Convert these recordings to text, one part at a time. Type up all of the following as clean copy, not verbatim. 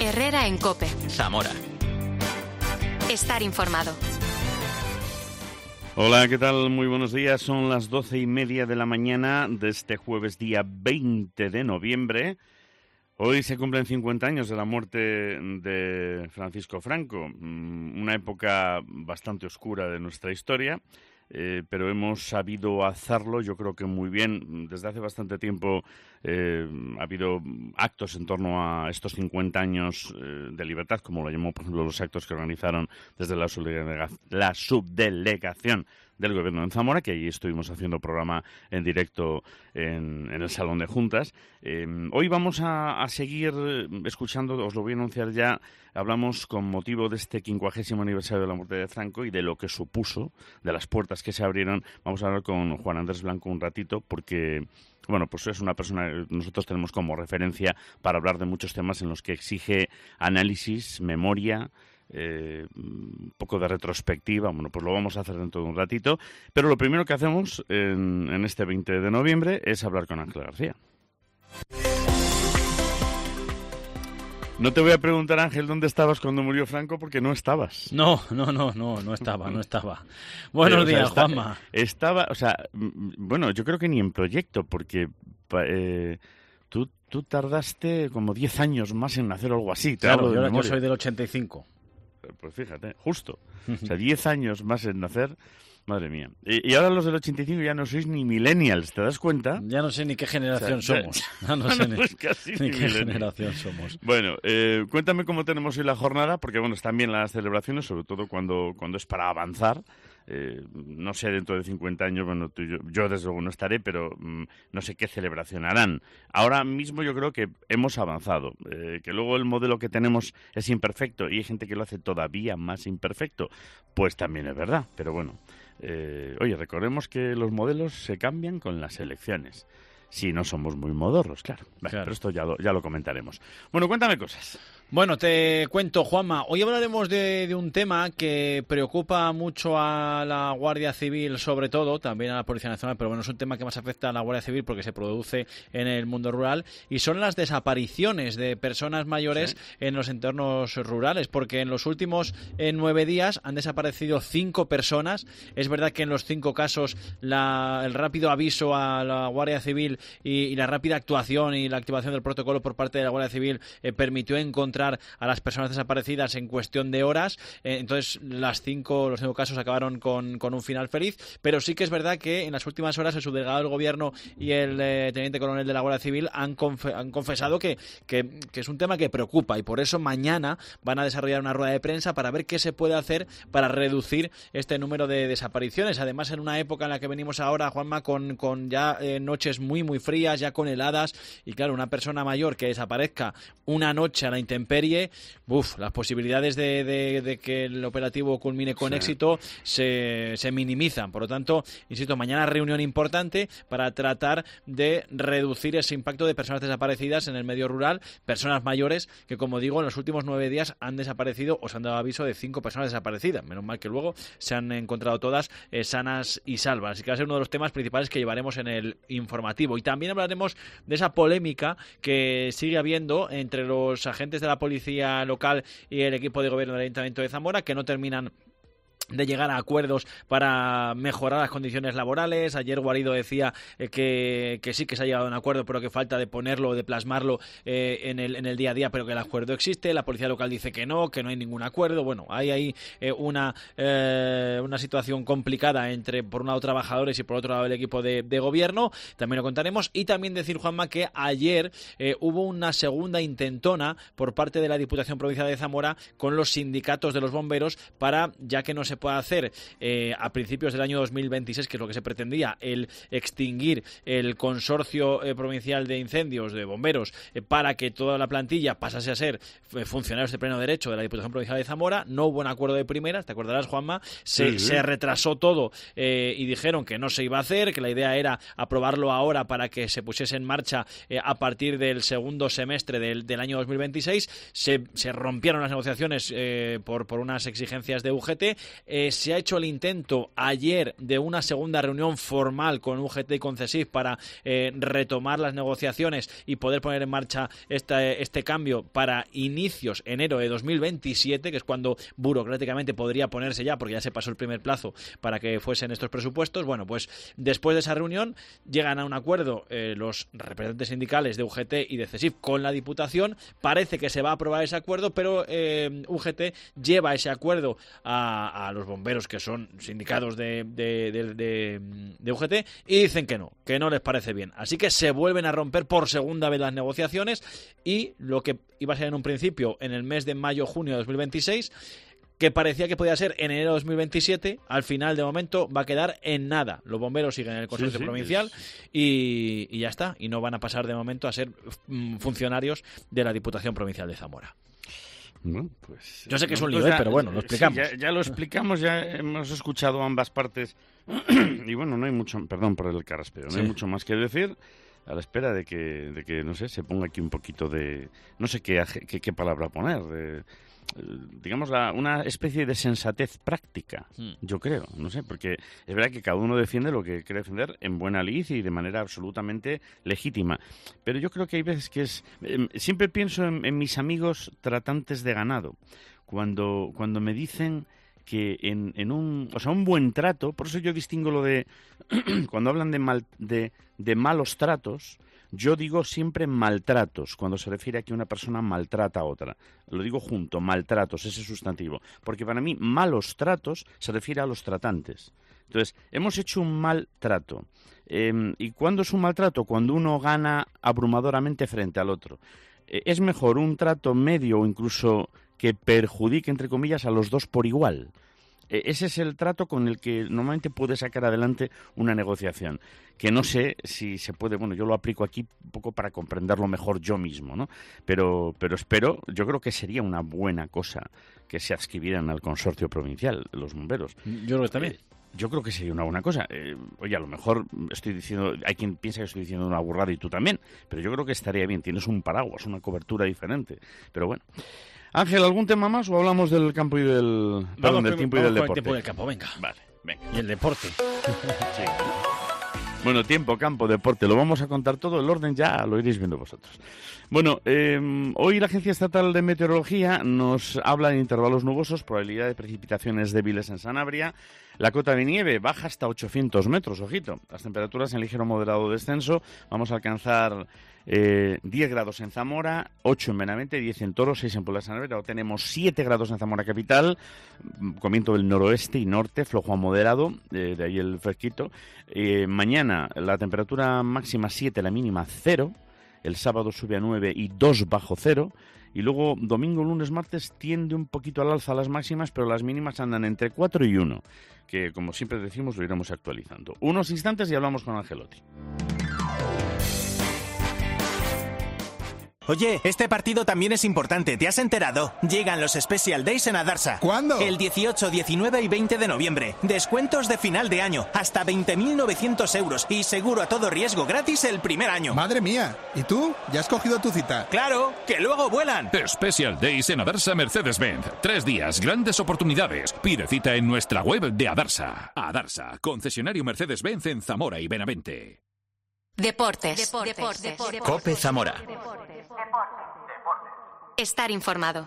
Herrera en COPE. Zamora. Estar informado. Hola, ¿qué tal? Muy buenos días. Son las 12:30 de la mañana de este jueves día 20 de noviembre. Hoy se cumplen 50 años de la muerte de Francisco Franco, una época bastante oscura de nuestra historia, pero hemos sabido hacerlo, yo creo que muy bien. Desde hace bastante tiempo ha habido actos en torno a estos 50 años de libertad, como lo llamó, por ejemplo, los actos que organizaron desde la subdelegación del Gobierno en Zamora, que allí estuvimos haciendo programa en directo en el Salón de Juntas. Hoy vamos a seguir escuchando, os lo voy a anunciar ya. Hablamos con motivo de este 50º aniversario de la muerte de Franco y de lo que supuso, de las puertas que se abrieron. Vamos a hablar con Juan Andrés Blanco un ratito porque, bueno, pues es una persona que nosotros tenemos como referencia para hablar de muchos temas en los que exige análisis, memoria, un poco de retrospectiva. Bueno, pues lo vamos a hacer dentro de un ratito, pero lo primero que hacemos en este 20 de noviembre es hablar con Ángel García. No te voy a preguntar, Ángel, dónde estabas cuando murió Franco, porque no estabas. No estaba. Buenos días, Juanma. Estaba, o sea, bueno, yo creo que ni en proyecto, porque tú tardaste como 10 años más en hacer algo así. Claro, yo soy del 85. Pues fíjate, justo. O sea, 10 años más en nacer. Madre mía. Y ahora los del 85 ya no sois ni millennials, ¿te das cuenta? Ya no sé ni qué generación somos. Ya no sé ni qué generación somos. Bueno, cuéntame cómo tenemos hoy la jornada, porque bueno, están bien las celebraciones, sobre todo cuando es para avanzar. No sé, dentro de 50 años, bueno, yo desde luego no estaré, pero no sé qué celebración harán. Ahora mismo yo creo que hemos avanzado, que luego el modelo que tenemos es imperfecto y hay gente que lo hace todavía más imperfecto, pues también es verdad, pero bueno. Oye, recordemos que los modelos se cambian con las elecciones. Si no somos muy modorros, claro. Bueno, pero esto ya lo comentaremos. Bueno, cuéntame cosas. Bueno, te cuento, Juanma. Hoy hablaremos de un tema que preocupa mucho a la Guardia Civil, sobre todo, también a la Policía Nacional, pero bueno, es un tema que más afecta a la Guardia Civil porque se produce en el mundo rural, y son las desapariciones de personas mayores en los entornos rurales, porque en los últimos 9 días han desaparecido 5 personas. Es verdad que en los 5 casos el rápido aviso a la Guardia Civil y la rápida actuación y la activación del protocolo por parte de la Guardia Civil permitió encontrar a las personas desaparecidas en cuestión de horas. Entonces los 5 casos acabaron con un final feliz, pero sí que es verdad que en las últimas horas el subdelegado del Gobierno y el teniente coronel de la Guardia Civil han confesado que es un tema que preocupa, y por eso mañana van a desarrollar una rueda de prensa para ver qué se puede hacer para reducir este número de desapariciones. Además, en una época en la que venimos ahora, Juanma, con ya noches muy muy frías, ya con heladas, y claro, una persona mayor que desaparezca una noche a la intemperie, las posibilidades de que el operativo culmine con éxito se minimizan. Por lo tanto, insisto, mañana reunión importante para tratar de reducir ese impacto de personas desaparecidas en el medio rural, personas mayores que, como digo, en los últimos 9 días han desaparecido o se han dado aviso de 5 personas desaparecidas. Menos mal que luego se han encontrado todas sanas y salvas. Así que va a ser uno de los temas principales que llevaremos en el informativo. Y también hablaremos de esa polémica que sigue habiendo entre los agentes de la policía local y el equipo de gobierno del Ayuntamiento de Zamora, que no terminan de llegar a acuerdos para mejorar las condiciones laborales. Ayer Guarido decía que sí que se ha llegado a un acuerdo, pero que falta de ponerlo, de plasmarlo en el día a día, pero que el acuerdo existe. La policía local dice que no hay ningún acuerdo. Bueno, hay ahí una situación complicada entre, por un lado, trabajadores y por otro lado el equipo de gobierno. También lo contaremos. Y también decir, Juanma, que ayer hubo una segunda intentona por parte de la Diputación Provincial de Zamora con los sindicatos de los bomberos para, ya que no se puede hacer a principios del año 2026, que es lo que se pretendía, el extinguir el consorcio provincial de incendios de bomberos para que toda la plantilla pasase a ser funcionarios de pleno derecho de la Diputación Provincial de Zamora. No hubo un acuerdo de primeras, te acordarás, Juanma, se retrasó todo y dijeron que no se iba a hacer, que la idea era aprobarlo ahora para que se pusiese en marcha a partir del segundo semestre del año 2026. Se rompieron las negociaciones por unas exigencias de UGT. Se ha hecho el intento ayer de una segunda reunión formal con UGT y con CSIF para retomar las negociaciones y poder poner en marcha este cambio para inicios enero de 2027, que es cuando burocráticamente podría ponerse ya, porque ya se pasó el primer plazo para que fuesen estos presupuestos. Bueno, pues después de esa reunión llegan a un acuerdo los representantes sindicales de UGT y de CSIF con la Diputación. Parece que se va a aprobar ese acuerdo, pero UGT lleva ese acuerdo a los bomberos, que son sindicatos de UGT, y dicen que no les parece bien. Así que se vuelven a romper por segunda vez las negociaciones, y lo que iba a ser en un principio en el mes de mayo-junio de 2026, que parecía que podía ser en enero de 2027, al final de momento va a quedar en nada. Los bomberos siguen en el consorcio provincial y ya está, y no van a pasar de momento a ser funcionarios de la Diputación Provincial de Zamora. Bueno, pues, yo sé que es un lío, pero bueno, lo explicamos. Sí, ya lo explicamos, ya hemos escuchado ambas partes y bueno, no hay mucho, perdón por el carraspeo, no hay mucho más que decir, a la espera de que no sé, se ponga aquí un poquito de, no sé qué palabra poner, digamos, una especie de sensatez práctica, yo creo, no sé, porque es verdad que cada uno defiende lo que quiere defender en buena lid y de manera absolutamente legítima, pero yo creo que hay veces que siempre pienso en mis amigos tratantes de ganado, cuando me dicen que en un buen trato, por eso yo distingo lo de cuando hablan de malos tratos. Yo digo siempre maltratos, cuando se refiere a que una persona maltrata a otra. Lo digo junto, maltratos, ese sustantivo. Porque para mí, malos tratos se refiere a los tratantes. Entonces, hemos hecho un mal trato. ¿Y cuándo es un maltrato? Cuando uno gana abrumadoramente frente al otro. Es mejor un trato medio o incluso que perjudique, entre comillas, a los dos por igual. Ese es el trato con el que normalmente puede sacar adelante una negociación, que no sé si se puede, bueno, yo lo aplico aquí un poco para comprenderlo mejor yo mismo, ¿no? Pero yo creo que sería una buena cosa que se adscribieran al consorcio provincial, los bomberos. Yo creo que también. Yo creo que sería una buena cosa. Oye, a lo mejor estoy diciendo, hay quien piensa que estoy diciendo una burrada y tú también, pero yo creo que estaría bien, tienes un paraguas, una cobertura diferente, pero bueno. Ángel, ¿algún tema más o hablamos del campo y del tiempo y del deporte? El tiempo del campo, venga. Vale, venga. Y el deporte. Sí. Bueno, tiempo, campo, deporte, lo vamos a contar todo, el orden ya lo iréis viendo vosotros. Bueno, hoy la Agencia Estatal de Meteorología nos habla de intervalos nubosos, probabilidad de precipitaciones débiles en Sanabria. La cota de nieve baja hasta 800 metros, ojito. Las temperaturas en ligero moderado descenso. Vamos a alcanzar 10 grados en Zamora, 8 en Benavente, 10 en Toro, 6 en Puebla de Sanabria. Ahora tenemos 7 grados en Zamora capital, con viento del noroeste y norte, flojo a moderado, de ahí el fresquito. Mañana la temperatura máxima 7, la mínima 0. El sábado sube a 9 y 2 bajo 0. Y luego domingo, lunes, martes tiende un poquito al alza las máximas, pero las mínimas andan entre 4 y 1, que como siempre decimos lo iremos actualizando. Unos instantes y hablamos con Angelotti. Oye, este partido también es importante, ¿te has enterado? Llegan los Special Days en Adarsa. ¿Cuándo? El 18, 19 y 20 de noviembre. Descuentos de final de año, hasta 20.900 euros y seguro a todo riesgo gratis el primer año. Madre mía, ¿y tú? ¿Ya has cogido tu cita? ¡Claro, que luego vuelan! Special Days en Adarsa Mercedes-Benz. 3 días, grandes oportunidades. Pide cita en nuestra web de Adarsa. Adarsa, concesionario Mercedes-Benz en Zamora y Benavente. Deportes. COPE Zamora. Estar informado.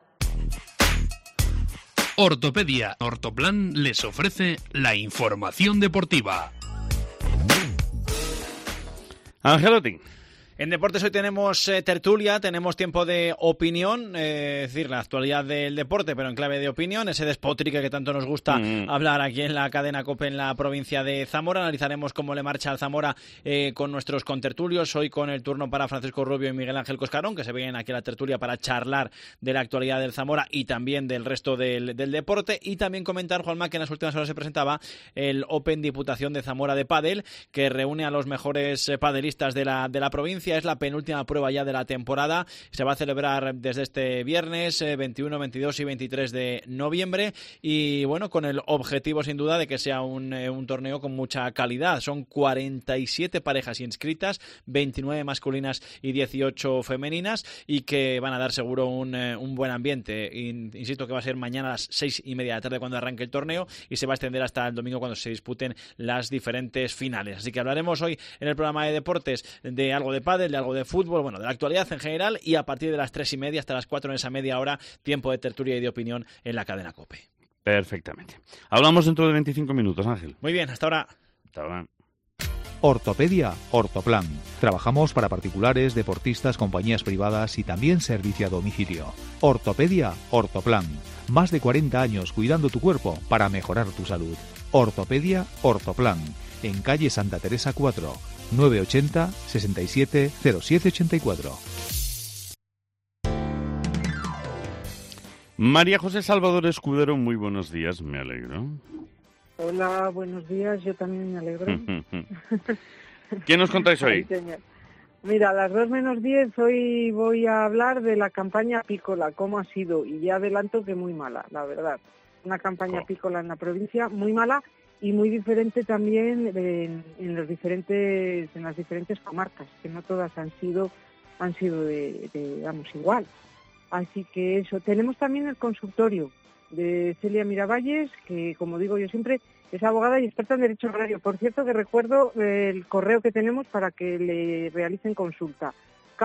Ortopedia Ortoplan les ofrece la información deportiva. Angelotti. En deportes hoy tenemos tertulia, tenemos tiempo de opinión, es decir, la actualidad del deporte, pero en clave de opinión, ese despotrique que tanto nos gusta hablar aquí en la cadena COPE en la provincia de Zamora. Analizaremos cómo le marcha al Zamora con nuestros contertulios, hoy con el turno para Francisco Rubio y Miguel Ángel Coscarón, que se vienen aquí a la tertulia para charlar de la actualidad del Zamora y también del resto del deporte, y también comentar, Juanma, que en las últimas horas se presentaba el Open Diputación de Zamora de Pádel, que reúne a los mejores padelistas de la provincia, Valencia. Es la penúltima prueba ya de la temporada. Se va a celebrar desde este viernes 21, 22 y 23 de noviembre. Y bueno, con el objetivo sin duda de que sea un torneo con mucha calidad. Son 47 parejas inscritas, 29 masculinas y 18 femeninas, y que van a dar seguro un buen ambiente. Insisto que va a ser mañana a las 6:30 de la tarde cuando arranque el torneo, y se va a extender hasta el domingo cuando se disputen las diferentes finales. Así que hablaremos hoy en el programa de deportes de algo de pádel, de algo de fútbol, bueno, de la actualidad en general, y a partir de las 3:30 hasta las 4 en esa media hora, tiempo de tertulia y de opinión en la cadena COPE. Perfectamente. Hablamos dentro de 25 minutos, Ángel. Muy bien, hasta ahora. Hasta ahora. Ortopedia Ortoplan. Trabajamos para particulares, deportistas, compañías privadas y también servicio a domicilio. Ortopedia Ortoplan. Más de 40 años cuidando tu cuerpo para mejorar tu salud. Ortopedia Ortoplan. En calle Santa Teresa 4, 980 67 0784. María José Salvador Escudero, muy buenos días, me alegro. Hola, buenos días, yo también me alegro. ¿Qué nos contáis hoy? Sí, mira, a las 2:10 hoy voy a hablar de la campaña apícola, cómo ha sido, y ya adelanto que muy mala, la verdad. Una campaña apícola en la provincia muy mala y muy diferente también en las diferentes comarcas, que no todas han sido digamos, igual. Así que eso. Tenemos también el consultorio de Celia Miravalles, que, como digo yo siempre, es abogada y experta en derecho agrario. Por cierto, que recuerdo el correo que tenemos para que le realicen consulta: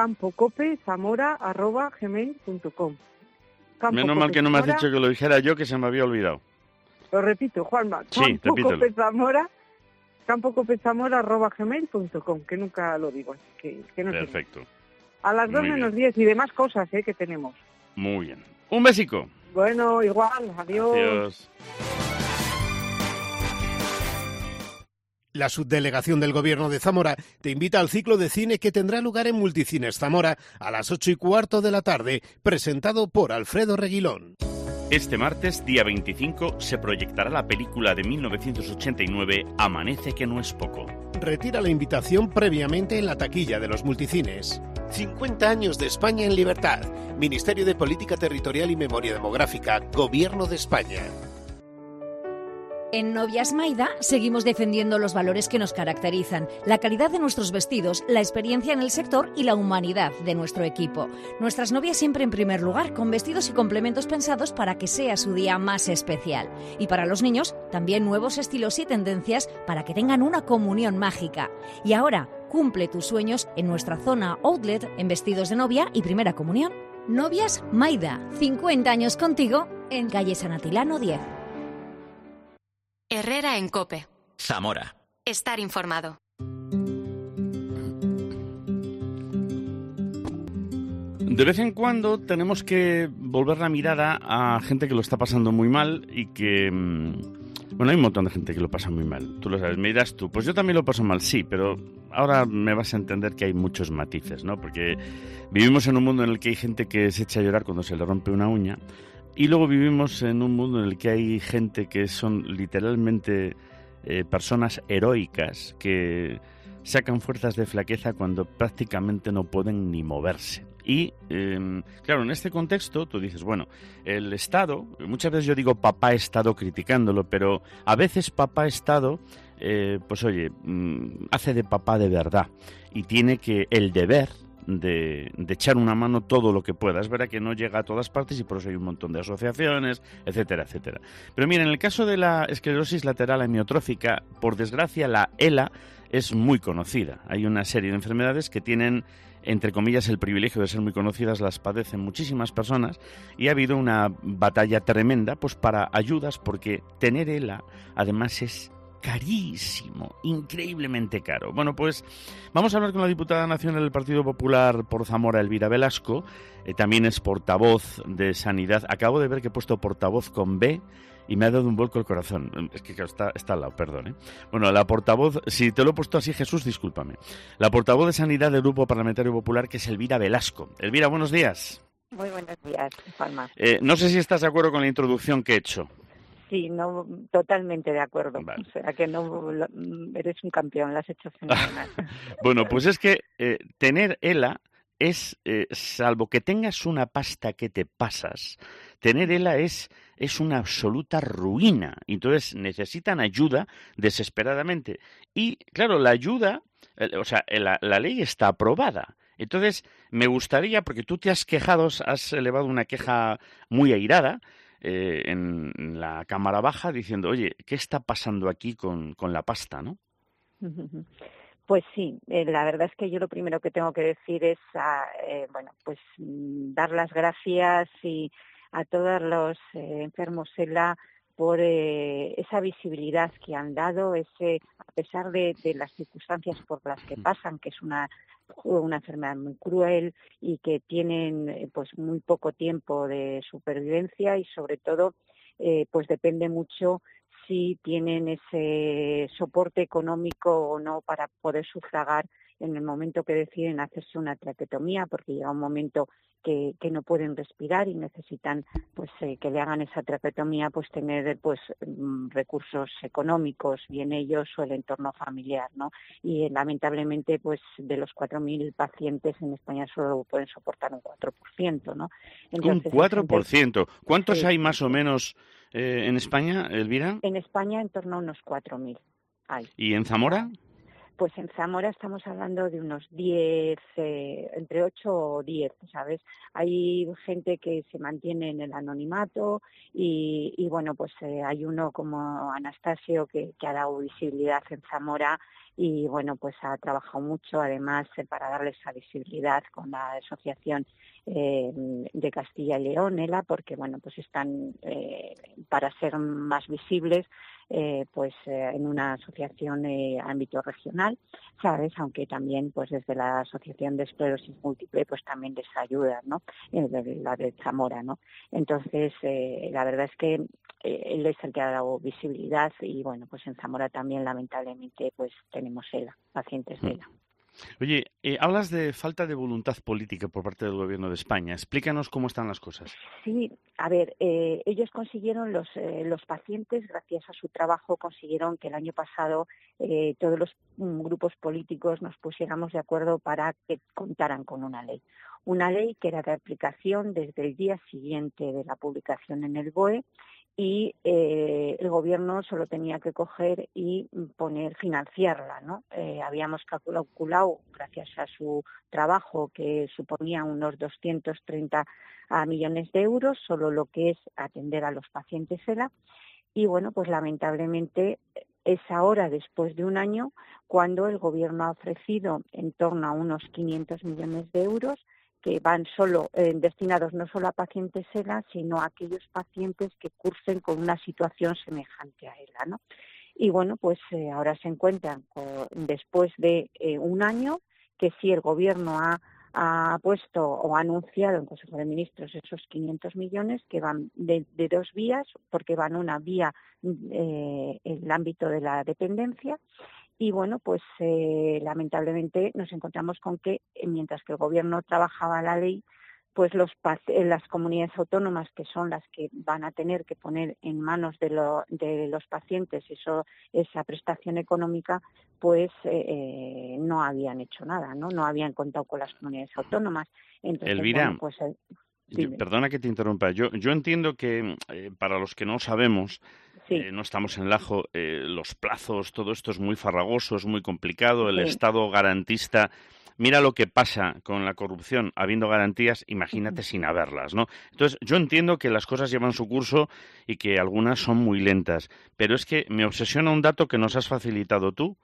campocopezamora@gmail.com. Menos mal que no me has dicho que lo dijera yo, que se me había olvidado. Lo repito, Juanma. Sí, repítelo. campocopezamora@gmail.com, que nunca lo digo, así que no sé. Perfecto. A las 2:10 y demás cosas que tenemos. Muy bien. Un besico. Bueno, igual. Adiós. Adiós. La subdelegación del Gobierno de Zamora te invita al ciclo de cine que tendrá lugar en Multicines Zamora a las 8:15 de la tarde, presentado por Alfredo Reguilón. Este martes, día 25, se proyectará la película de 1989, Amanece que no es poco. Retira la invitación previamente en la taquilla de los multicines. 50 años de España en libertad. Ministerio de Política Territorial y Memoria Demográfica, Gobierno de España. En Novias Maida seguimos defendiendo los valores que nos caracterizan, la calidad de nuestros vestidos, la experiencia en el sector y la humanidad de nuestro equipo. Nuestras novias siempre en primer lugar, con vestidos y complementos pensados para que sea su día más especial. Y para los niños, también nuevos estilos y tendencias para que tengan una comunión mágica. Y ahora, cumple tus sueños en nuestra zona outlet en vestidos de novia y primera comunión. Novias Maida, 50 años contigo en calle San Atilano 10. Herrera en COPE. Zamora. Estar informado. De vez en cuando tenemos que volver la mirada a gente que lo está pasando muy mal y que... Bueno, hay un montón de gente que lo pasa muy mal. Tú lo sabes, me dirás tú, pues yo también lo paso mal, sí, pero ahora me vas a entender que hay muchos matices, ¿no? Porque vivimos en un mundo en el que hay gente que se echa a llorar cuando se le rompe una uña. Y luego vivimos en un mundo en el que hay gente que son literalmente personas heroicas que sacan fuerzas de flaqueza cuando prácticamente no pueden ni moverse. Y, claro, en este contexto tú dices, bueno, el Estado, muchas veces yo digo papá Estado criticándolo, pero a veces papá Estado, pues oye, hace de papá de verdad y tiene que el deber de echar una mano todo lo que pueda. Es verdad que no llega a todas partes y por eso hay un montón de asociaciones, etcétera, etcétera. Pero mira, en el caso de la esclerosis lateral amiotrófica, por desgracia la ELA es muy conocida. Hay una serie de enfermedades que tienen, entre comillas, el privilegio de ser muy conocidas, las padecen muchísimas personas y ha habido una batalla tremenda pues para ayudas, porque tener ELA además es carísimo, increíblemente caro. Bueno, pues vamos a hablar con la diputada nacional del Partido Popular por Zamora, Elvira Velasco. También es portavoz de Sanidad. Acabo de ver que he puesto portavoz con B y me ha dado un vuelco el corazón. Es que está al lado, perdón, ¿eh? Bueno, la portavoz, si te lo he puesto así, Jesús, discúlpame. La portavoz de Sanidad del Grupo Parlamentario Popular, que es Elvira Velasco. Elvira, buenos días. Muy buenos días, Juanma. No sé si estás de acuerdo con la introducción que he hecho. Sí, no, totalmente de acuerdo. Vale. O sea, que no eres un campeón, lo has hecho fenomenal. Bueno, pues es que tener ELA es, salvo que tengas una pasta que te pasas, tener ELA es una absoluta ruina. Entonces necesitan ayuda desesperadamente. Y claro, la ayuda, la ley está aprobada. Entonces me gustaría, porque tú te has quejado, has elevado una queja muy airada, en la Cámara Baja diciendo, oye, ¿qué está pasando aquí con la pasta, no? Pues sí, la verdad es que yo lo primero que tengo que decir es, dar las gracias a todos los enfermos ELA por esa visibilidad que han dado, a pesar de las circunstancias por las que pasan, que es una enfermedad muy cruel y que tienen pues muy poco tiempo de supervivencia y sobre todo pues depende mucho si tienen ese soporte económico o no para poder sufragar en el momento que deciden hacerse una traqueotomía, porque llega un momento que no pueden respirar y necesitan pues que le hagan esa traqueotomía, pues tener pues recursos económicos, bien ellos o el entorno familiar, ¿no? Y lamentablemente pues de los 4.000 pacientes en España solo pueden soportar un 4%, ¿no? Entonces, un 4%. ¿Cuántos sí, hay más o menos en España, Elvira? En España en torno a unos 4.000 hay. ¿Y en Zamora? Pues en Zamora estamos hablando de unos 10, entre 8 o 10, ¿sabes? Hay gente que se mantiene en el anonimato y bueno, pues hay uno como Anastasio que ha dado visibilidad en Zamora y bueno, pues ha trabajado mucho además para darle esa visibilidad con la asociación de Castilla y León, ELA, porque bueno, pues están para ser más visibles en una asociación ámbito regional, ¿sabes? Aunque también pues desde la Asociación de Esclerosis Múltiple pues también les ayuda, ¿no? La de Zamora, ¿no? Entonces, la verdad es que él es el que ha dado visibilidad y bueno, pues en Zamora también lamentablemente pues tenemos ELA, pacientes de ELA. Oye, hablas de falta de voluntad política por parte del Gobierno de España. Explícanos cómo están las cosas. Sí, a ver, ellos consiguieron, los pacientes, gracias a su trabajo, consiguieron que el año pasado todos los grupos políticos nos pusiéramos de acuerdo para que contaran con una ley. Una ley que era de aplicación desde el día siguiente de la publicación en el BOE y el gobierno solo tenía que coger y financiarla, ¿no? Habíamos calculado, gracias a su trabajo, que suponía unos 230 millones de euros, solo lo que es atender a los pacientes ELA. Y bueno, pues lamentablemente es ahora, después de un año, cuando el gobierno ha ofrecido en torno a unos 500 millones de euros que van solo destinados no solo a pacientes ELA, sino a aquellos pacientes que cursen con una situación semejante a ELA, ¿no? Y bueno, pues ahora se encuentran después de un año que sí el gobierno ha puesto o ha anunciado en Consejo de Ministros esos 500 millones que van de dos vías, porque van una vía en el ámbito de la dependencia. Y bueno, pues lamentablemente nos encontramos con que mientras que el gobierno trabajaba la ley, pues las comunidades autónomas, que son las que van a tener que poner en manos de los pacientes esa prestación económica, pues no habían hecho nada, ¿no? No habían contado con las comunidades autónomas. Entonces, Elvira, bueno, pues, perdona que te interrumpa. Yo entiendo que para los que no sabemos, sí. No estamos en el ajo, los plazos, todo esto es muy farragoso, es muy complicado, el Sí. Estado garantista. Mira lo que pasa con la corrupción, habiendo garantías, imagínate sin haberlas, ¿no? Entonces, yo entiendo que las cosas llevan su curso y que algunas son muy lentas, pero es que me obsesiona un dato que nos has facilitado tú.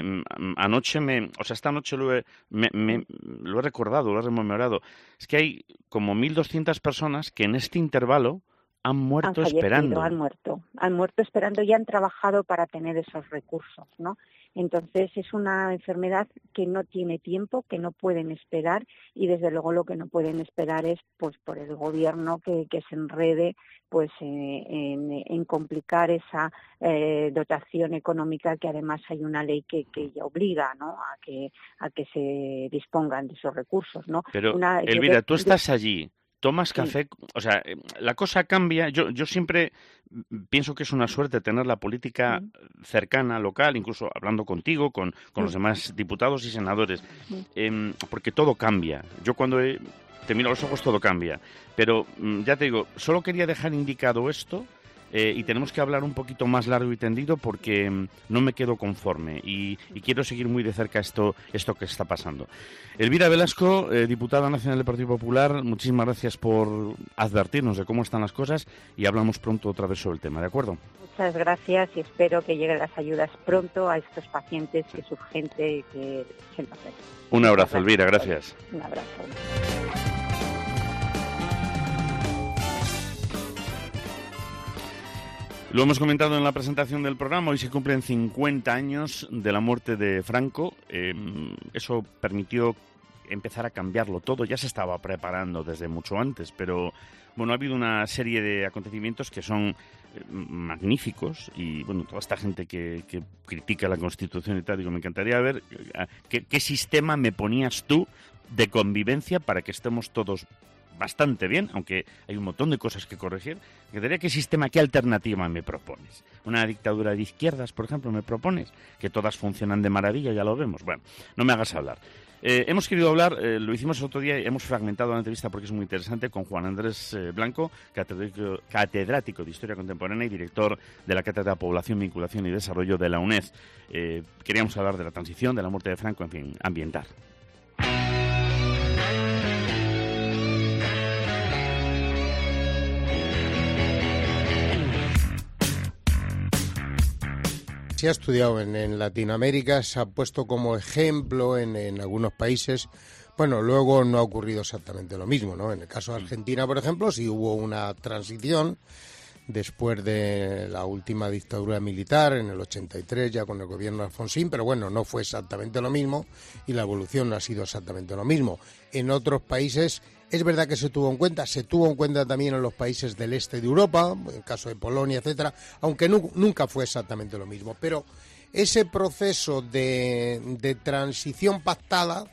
Esta noche lo he recordado, lo he rememorado. Es que hay como 1.200 personas que en este intervalo han muerto esperando. Han muerto esperando y han trabajado para tener esos recursos, ¿no? Entonces es una enfermedad que no tiene tiempo, que no pueden esperar y desde luego lo que no pueden esperar es pues por el gobierno que se enrede pues en complicar esa dotación económica, que además hay una ley que ya obliga, ¿no? a que se dispongan de esos recursos, ¿no? Pero Elvira, tú estás allí. ¿Tomas café? O sea, la cosa cambia. Yo siempre pienso que es una suerte tener la política cercana, local, incluso hablando contigo, con los demás diputados y senadores, porque todo cambia. Yo cuando te miro a los ojos todo cambia. Pero ya te digo, solo quería dejar indicado esto. Y tenemos que hablar un poquito más largo y tendido porque no me quedo conforme y quiero seguir muy de cerca esto que está pasando. Elvira Velasco, diputada nacional del Partido Popular, muchísimas gracias por advertirnos de cómo están las cosas y hablamos pronto otra vez sobre el tema, ¿de acuerdo? Muchas gracias y espero que lleguen las ayudas pronto a estos pacientes, que es urgente y que se nos hace. Un abrazo, Elvira, gracias. Un abrazo. Lo hemos comentado en la presentación del programa, hoy se cumplen 50 años de la muerte de Franco. Eso permitió empezar a cambiarlo todo, ya se estaba preparando desde mucho antes, pero bueno, ha habido una serie de acontecimientos que son magníficos y bueno, toda esta gente que critica la Constitución y tal, digo, me encantaría ver qué sistema me ponías tú de convivencia para que estemos todos bastante bien, aunque hay un montón de cosas que corregir. ¿Qué sistema, qué alternativa me propones? ¿Una dictadura de izquierdas, por ejemplo, me propones? Que todas funcionan de maravilla, ya lo vemos. Bueno, no me hagas hablar. Hemos querido hablar, lo hicimos el otro día, hemos fragmentado la entrevista porque es muy interesante, con Juan Andrés Blanco, catedrático de Historia Contemporánea y director de la Cátedra Población, Vinculación y Desarrollo de la UNED. Queríamos hablar de la transición, de la muerte de Franco, en fin, ambientar. Se ha estudiado en Latinoamérica, se ha puesto como ejemplo en algunos países. Bueno, luego no ha ocurrido exactamente lo mismo, ¿no? En el caso de Argentina, por ejemplo, sí hubo una transición después de la última dictadura militar, en el 83, ya con el gobierno de Alfonsín, pero bueno, no fue exactamente lo mismo y la evolución no ha sido exactamente lo mismo. En otros países es verdad que se tuvo en cuenta también en los países del este de Europa, en el caso de Polonia, etcétera, aunque nunca fue exactamente lo mismo. Pero ese proceso de transición pactada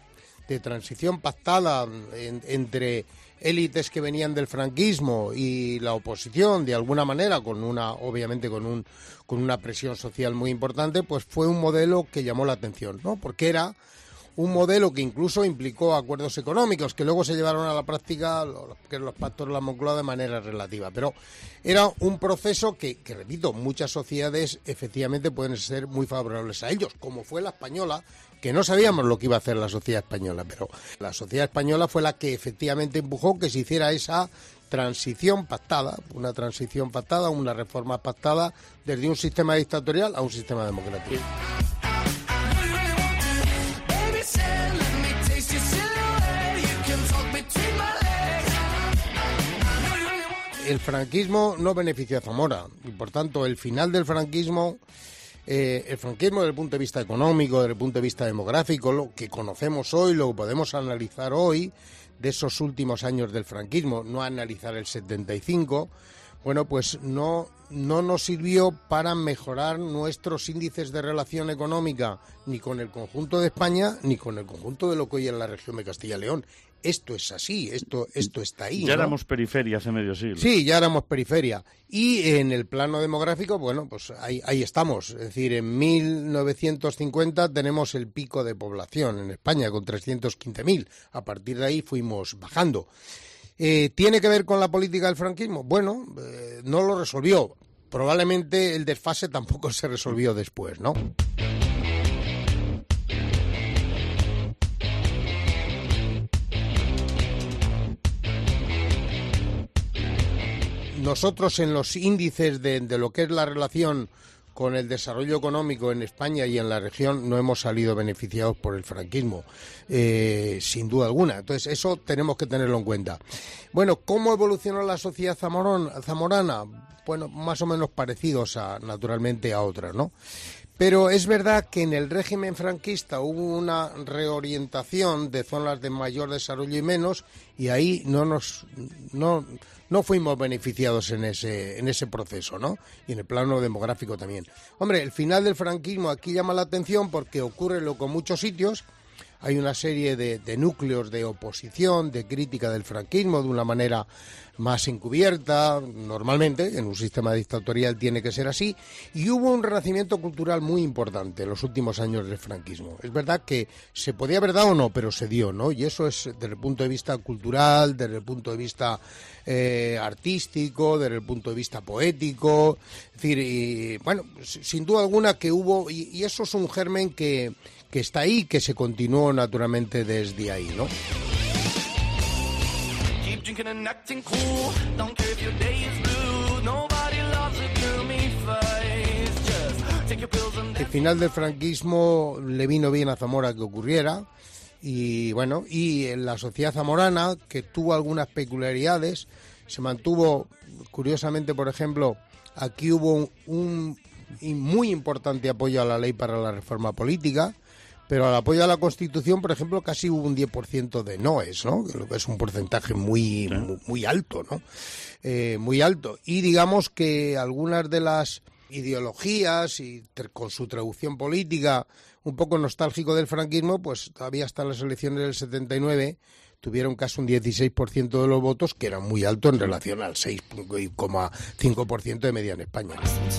entre élites que venían del franquismo y la oposición, de alguna manera, obviamente con una presión social muy importante, pues fue un modelo que llamó la atención, ¿no? Porque era un modelo que incluso implicó acuerdos económicos que luego se llevaron a la práctica, que los pactos de la Moncloa, de manera relativa. Pero era un proceso que, repito, muchas sociedades efectivamente pueden ser muy favorables a ellos, como fue la española, que no sabíamos lo que iba a hacer la sociedad española, pero la sociedad española fue la que efectivamente empujó que se hiciera esa transición pactada, una reforma pactada desde un sistema dictatorial a un sistema democrático. El franquismo no benefició a Zamora y, por tanto, el final del franquismo, desde el punto de vista económico, desde el punto de vista demográfico, lo que conocemos hoy, lo que podemos analizar hoy de esos últimos años del franquismo, no analizar el 75, bueno, pues no nos sirvió para mejorar nuestros índices de relación económica ni con el conjunto de España ni con el conjunto de lo que hoy es la región de Castilla y León. Esto es así, esto está ahí, Ya ¿no? éramos periferia hace medio siglo. Sí, ya éramos periferia. Y en el plano demográfico, bueno, pues ahí estamos. Es decir, en 1950 tenemos el pico de población en España con 315.000. A partir de ahí fuimos bajando. ¿Tiene que ver con la política del franquismo? Bueno, no lo resolvió. Probablemente el desfase tampoco se resolvió después, ¿no? Nosotros en los índices de lo que es la relación con el desarrollo económico en España y en la región no hemos salido beneficiados por el franquismo, sin duda alguna. Entonces eso tenemos que tenerlo en cuenta. Bueno, ¿cómo evolucionó la sociedad zamorana? Bueno, más o menos parecidos naturalmente a otras, ¿no? Pero es verdad que en el régimen franquista hubo una reorientación de zonas de mayor desarrollo y menos, y ahí no fuimos beneficiados en ese proceso, ¿no? Y en el plano demográfico también. Hombre, el final del franquismo aquí llama la atención porque ocurre lo que en muchos sitios. hay una serie de núcleos de oposición, de crítica del franquismo de una manera más encubierta, normalmente, en un sistema dictatorial tiene que ser así, y hubo un renacimiento cultural muy importante en los últimos años del franquismo. Es verdad que se podía haber dado o no, pero se dio, ¿no? Y eso es desde el punto de vista cultural, desde el punto de vista artístico, desde el punto de vista poético, es decir, y, bueno, sin duda alguna que hubo, y eso es un germen que está ahí, que se continuó naturalmente desde ahí, ¿no? El final del franquismo le vino bien a Zamora que ocurriera, y bueno, y en la sociedad zamorana, que tuvo algunas peculiaridades, se mantuvo, curiosamente, por ejemplo, aquí hubo un muy importante apoyo a la ley para la reforma política, pero al apoyo a la Constitución, por ejemplo, casi hubo un 10% de noes, ¿no? Que es un porcentaje muy alto, ¿no? Muy alto. Y digamos que algunas de las ideologías, y con su traducción política un poco nostálgico del franquismo, pues todavía hasta las elecciones del 79 tuvieron casi un 16% de los votos, que era muy alto en relación al 6,5% de media en España.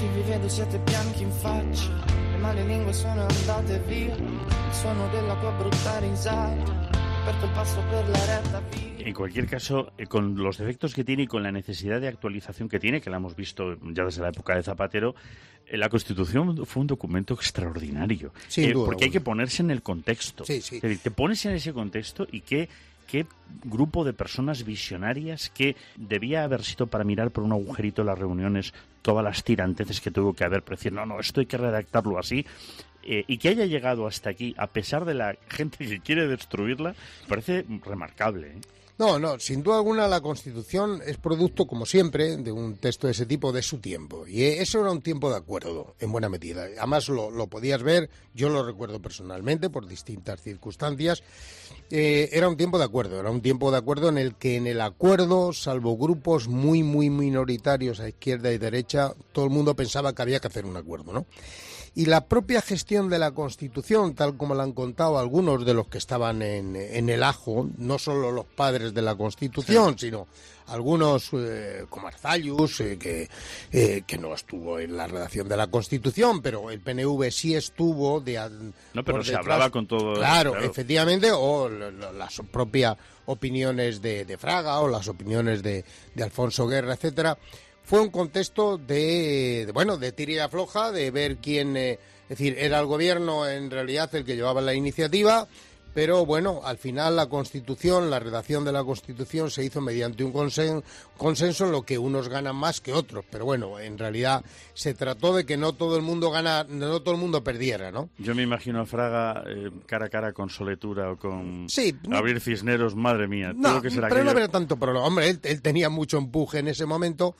Le lingue sono andate via, il suono dell'acqua brutta risata, per quel passo per la retta via. En cualquier caso, con los defectos que tiene y con la necesidad de actualización que tiene, que la hemos visto ya desde la época de Zapatero, la Constitución fue un documento extraordinario. Sin duda, porque hay que ponerse en el contexto. Sí, sí. Es decir, te pones en ese contexto y qué grupo de personas visionarias que debía haber sido para mirar por un agujerito en las reuniones todas las tiranteces que tuvo que haber, para decir, no, esto hay que redactarlo así, y que haya llegado hasta aquí, a pesar de la gente que quiere destruirla, parece remarcable, ¿eh? No, sin duda alguna la Constitución es producto, como siempre, de un texto de ese tipo de su tiempo. Y eso era un tiempo de acuerdo, en buena medida. Además lo podías ver, yo lo recuerdo personalmente, por distintas circunstancias. Era un tiempo de acuerdo en el que en el acuerdo, salvo grupos muy minoritarios a izquierda y derecha, todo el mundo pensaba que había que hacer un acuerdo, ¿no? Y la propia gestión de la Constitución, tal como la han contado algunos de los que estaban en el ajo, no solo los padres de la Constitución, sí, sino algunos como Arzallus, que no estuvo en la redacción de la Constitución, pero el PNV sí estuvo. No, pero se hablaba con todo. Claro, efectivamente, o las propias opiniones de Fraga, o las opiniones de Alfonso Guerra, etcétera. Fue un contexto de tira y afloja, de ver quién, es decir, era el gobierno en realidad el que llevaba la iniciativa, pero bueno, al final la Constitución, la redacción de la Constitución se hizo mediante un consenso en lo que unos ganan más que otros, pero bueno, en realidad se trató de que no todo el mundo perdiera, ¿no? Yo me imagino a Fraga cara a cara con Soletura o con Abril Cisneros, madre mía. No, pero no había tanto problema. Hombre, él tenía mucho empuje en ese momento,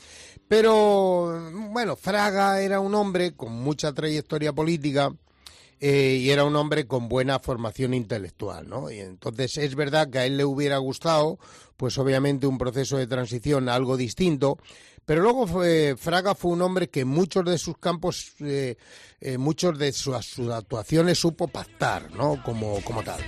pero bueno, Fraga era un hombre con mucha trayectoria política, y era un hombre con buena formación intelectual, ¿no? Y entonces es verdad que a él le hubiera gustado, pues obviamente un proceso de transición algo distinto, pero luego Fraga fue un hombre que en muchos de sus campos, muchos de sus actuaciones supo pactar, ¿no? Como tal.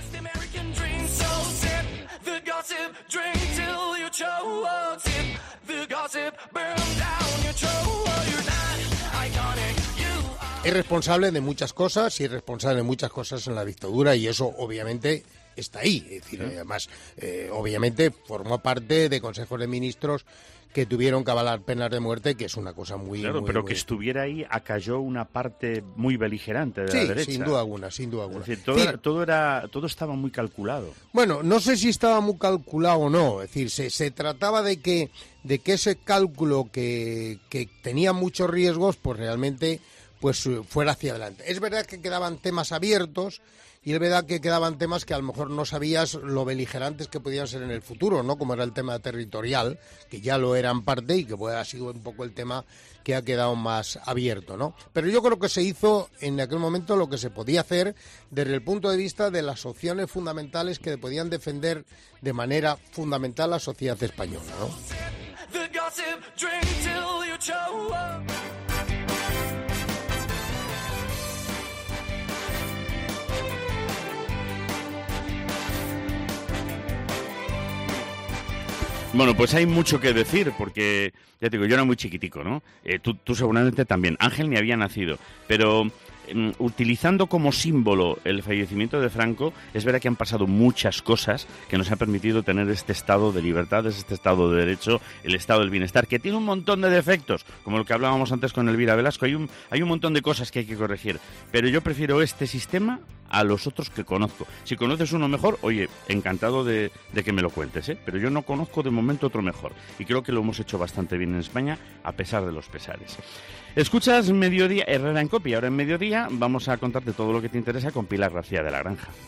Es responsable de muchas cosas y es responsable de muchas cosas en la dictadura, y eso obviamente está ahí. Es decir, además, obviamente formó parte de consejos de ministros que tuvieron que avalar penas de muerte, que es una cosa muy... Claro, pero que estuviera ahí acalló una parte muy beligerante de la derecha. Sí, sin duda alguna. Es decir, todo estaba muy calculado. Bueno, no sé si estaba muy calculado o no. Es decir, se trataba de que ese cálculo que tenía muchos riesgos, pues realmente pues fuera hacia adelante. Es verdad que quedaban temas abiertos, y es verdad que quedaban temas que a lo mejor no sabías lo beligerantes que podían ser en el futuro, ¿no? Como era el tema territorial, que ya lo era en parte y que ha sido un poco el tema que ha quedado más abierto, ¿no? Pero yo creo que se hizo en aquel momento lo que se podía hacer desde el punto de vista de las opciones fundamentales que podían defender de manera fundamental la sociedad española, ¿no? Bueno, pues hay mucho que decir, porque, ya te digo, yo era muy chiquitico, ¿no? Tú seguramente también. Ángel ni había nacido, pero utilizando como símbolo el fallecimiento de Franco, es verdad que han pasado muchas cosas que nos han permitido tener este estado de libertades, este estado de derecho, el estado del bienestar, que tiene un montón de defectos, como lo que hablábamos antes con Elvira Velasco. Hay un montón de cosas que hay que corregir, pero yo prefiero este sistema a los otros que conozco. Si conoces uno mejor, oye, encantado de que me lo cuentes, ¿eh? Pero yo no conozco de momento otro mejor, y creo que lo hemos hecho bastante bien en España, a pesar de los pesares. Escuchas Mediodía, Herrera en Cope, y ahora en Mediodía vamos a contarte todo lo que te interesa con Pilar García de la Granja.